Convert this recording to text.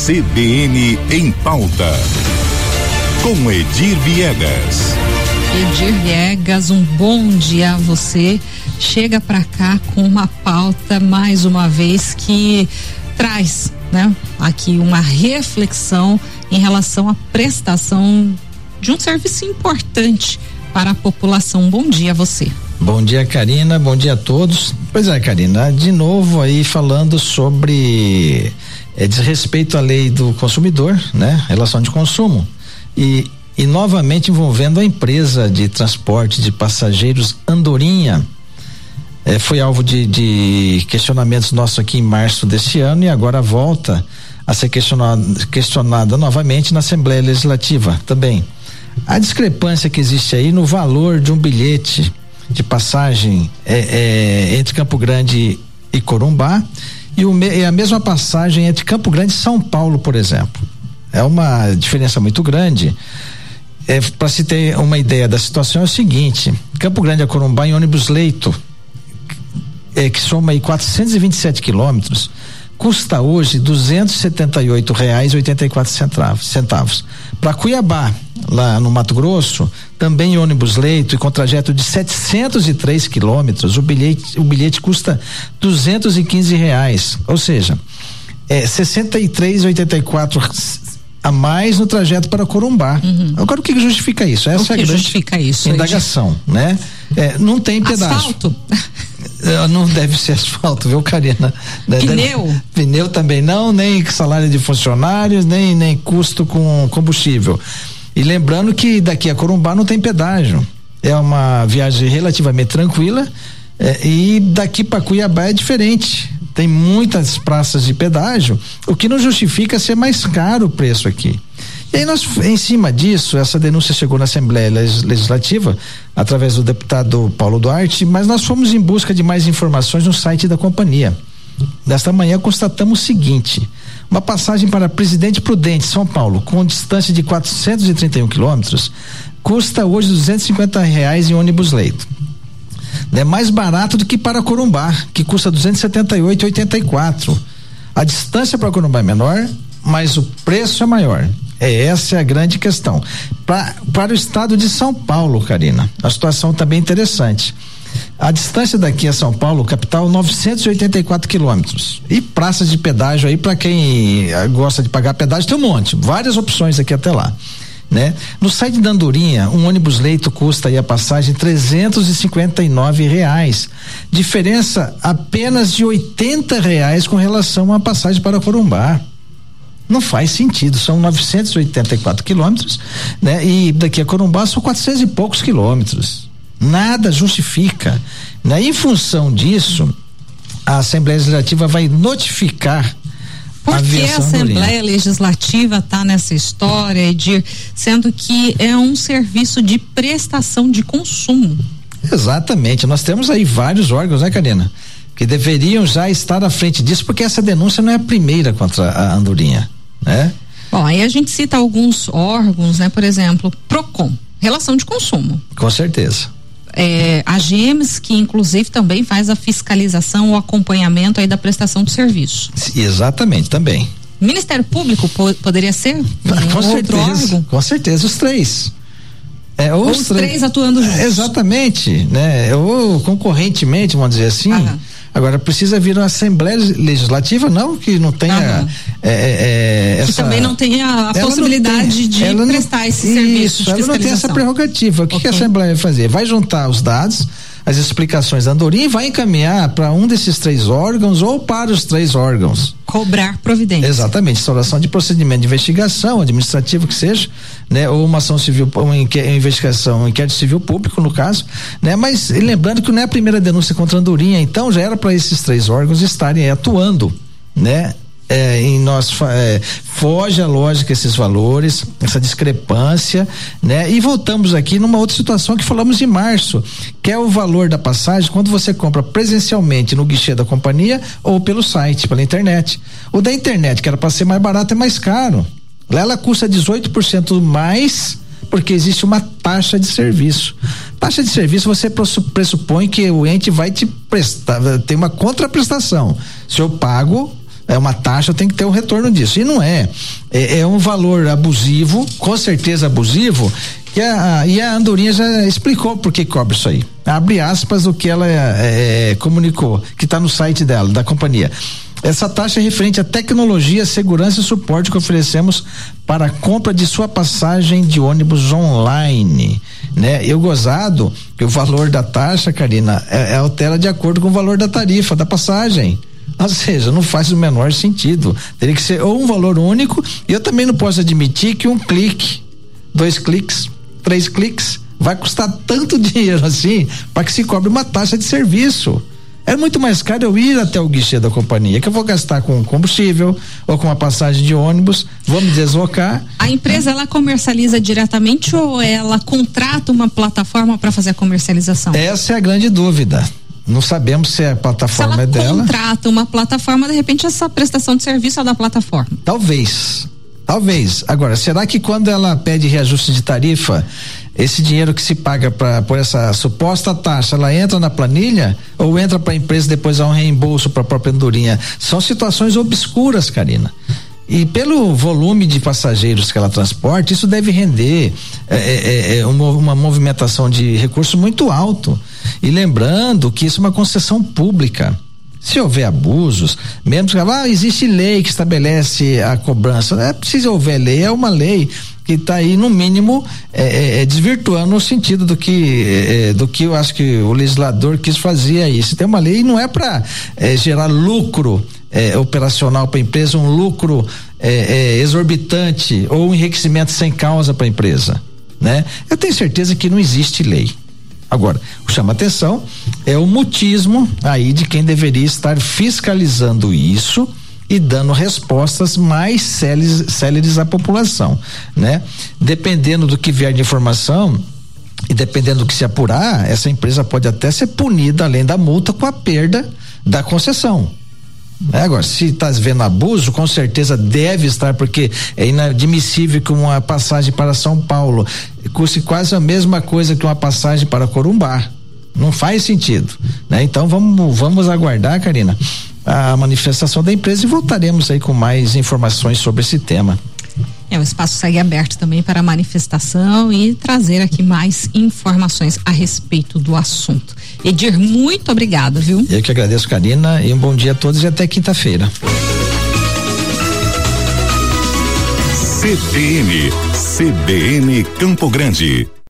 CBN em pauta. Com Edir Viegas. Edir Viegas, um bom dia a você. Chega para cá com uma pauta mais uma vez que traz, né, aqui uma reflexão em relação à prestação de um serviço importante para a população. Bom dia a você. Bom dia, Karina, bom dia a todos. Pois é, Karina, de novo aí falando sobre desrespeito à lei do consumidor, né? Relação de consumo e novamente envolvendo a empresa de transporte de passageiros Andorinha. Foi alvo de questionamentos nossos aqui em março deste ano e agora volta a ser questionada novamente na Assembleia Legislativa também. A discrepância que existe aí no valor de um bilhete de passagem entre Campo Grande e Corumbá e a mesma passagem entre Campo Grande e São Paulo, por exemplo. É uma diferença muito grande. Para se ter uma ideia da situação é o seguinte: Campo Grande a Corumbá em ônibus leito, que soma aí 427 quilômetros, custa hoje R$278,84. Para Cuiabá, lá no Mato Grosso, também ônibus leito e com trajeto de 703 quilômetros, o bilhete custa R$215, ou seja, R$63,84 a mais no trajeto para Corumbá. Agora, o que justifica isso? Essa é a grande indagação, né? Não tem pedágio. Asfalto? Não deve ser asfalto, viu, Karina? Pneu também não, nem salário de funcionários, nem custo com combustível. E lembrando que daqui a Corumbá não tem pedágio. É uma viagem relativamente tranquila, e daqui para Cuiabá é diferente. Tem muitas praças de pedágio, o que não justifica ser mais caro o preço aqui. E aí em cima disso, essa denúncia chegou na Assembleia Legislativa através do deputado Paulo Duarte, mas nós fomos em busca de mais informações no site da companhia. Nesta manhã constatamos o seguinte: uma passagem para Presidente Prudente, São Paulo, com distância de 431 quilômetros, custa hoje R$250 em ônibus leito. É mais barato do que para Corumbá, que custa R$278,84. A distância para Corumbá é menor, mas o preço é maior. Essa é a grande questão. Para o estado de São Paulo, Karina, a situação está bem interessante. A distância daqui a São Paulo, capital, 984 quilômetros. E praças de pedágio aí, para quem gosta de pagar pedágio, tem um monte, várias opções aqui até lá, né? No site da Andorinha, um ônibus leito custa aí a passagem R$359, diferença apenas de R$80 com relação à passagem para Corumbá. Não faz sentido, são 984 quilômetros, né? E daqui a Corumbá são 400 e poucos quilômetros. Nada justifica, né? Em função disso, a Assembleia Legislativa vai notificar. Por que a Assembleia Legislativa está nessa história, Edir, sendo que é um serviço de prestação de consumo? Exatamente, nós temos aí vários órgãos, né, Karina, que deveriam já estar à frente disso, porque essa denúncia não é a primeira contra a Andorinha, né? Bom, aí a gente cita alguns órgãos, né? Por exemplo, Procon, relação de consumo. Com certeza. A GEMS, que inclusive também faz a fiscalização, o acompanhamento aí da prestação do serviço. Exatamente, também. Ministério Público poderia ser com certeza, órgão? Com certeza, os três. Ou os três atuando juntos. Exatamente, né? Ou concorrentemente, vamos dizer assim. Agora precisa vir uma Assembleia Legislativa, não que não tenha que também não tenha a possibilidade de prestar esse serviço de fiscalização. Ela não tem essa prerrogativa. O que a Assembleia vai fazer? Vai juntar os dados, as explicações da Andorinha e vai encaminhar para um desses três órgãos ou para os três órgãos. Cobrar providência. Exatamente, instauração de procedimento de investigação, administrativo que seja, né? Ou uma ação civil, uma investigação, um inquérito civil público no caso, né? Mas lembrando que não é a primeira denúncia contra a Andorinha, então já era para esses três órgãos estarem atuando, né? Foge a lógica esses valores, essa discrepância, né? E voltamos aqui numa outra situação que falamos em março, que é o valor da passagem quando você compra presencialmente no guichê da companhia ou pelo site, pela internet. O da internet, que era para ser mais barato, é mais caro. Lá ela custa 18% mais, porque existe uma taxa de serviço. Taxa de serviço você pressupõe que o ente vai te prestar, tem uma contraprestação. Se eu pago, É uma taxa, tem que ter um retorno disso. E não é. É um valor abusivo, com certeza abusivo, e a Andorinha já explicou por que cobra isso aí. Abre aspas o que ela comunicou, que está no site dela, da companhia. Essa taxa é referente à tecnologia, segurança e suporte que oferecemos para a compra de sua passagem de ônibus online, né? Eu gozado que o valor da taxa, Karina, altera de acordo com o valor da tarifa da passagem. Ou seja, não faz o menor sentido. Teria que ser ou um valor único, e eu também não posso admitir que um clique, 2 cliques, 3 cliques vai custar tanto dinheiro assim para que se cobre uma taxa de serviço. É muito mais caro eu ir até o guichê da companhia, que eu vou gastar com combustível ou com uma passagem de ônibus, vou me deslocar. A empresa, ela comercializa diretamente ou ela contrata uma plataforma para fazer a comercialização? Essa é a grande dúvida. Não sabemos se a plataforma é dela. Se ela contrata uma plataforma, de repente essa prestação de serviço é da plataforma. Talvez. Agora, será que quando ela pede reajuste de tarifa, esse dinheiro que se paga por essa suposta taxa, ela entra na planilha ou entra para a empresa e depois há um reembolso para a própria Andorinha? São situações obscuras, Karina. E pelo volume de passageiros que ela transporta, isso deve render uma movimentação de recurso muito alto. E lembrando que isso é uma concessão pública. Se houver abusos, mesmo que existe lei que estabelece a cobrança, não é preciso houver lei, é uma lei que está aí no mínimo desvirtuando o sentido do que eu acho que o legislador quis fazer aí. Se tem uma lei, não é para gerar lucro operacional para a empresa, um lucro exorbitante ou um enriquecimento sem causa para a empresa, né? Eu tenho certeza que não existe lei. Agora, o que chama atenção é o mutismo aí de quem deveria estar fiscalizando isso e dando respostas mais céleres à população, né? Dependendo do que vier de informação e dependendo do que se apurar, essa empresa pode até ser punida, além da multa, com a perda da concessão. Agora, se está vendo abuso, com certeza deve estar, porque é inadmissível que uma passagem para São Paulo custe quase a mesma coisa que uma passagem para Corumbá. Não faz sentido, né? Então vamos aguardar, Karina, a manifestação da empresa e voltaremos aí com mais informações sobre esse tema. O espaço segue aberto também para a manifestação e trazer aqui mais informações a respeito do assunto. Edir, muito obrigada, viu? Eu que agradeço, Karina, e um bom dia a todos e até quinta-feira. CBN Campo Grande.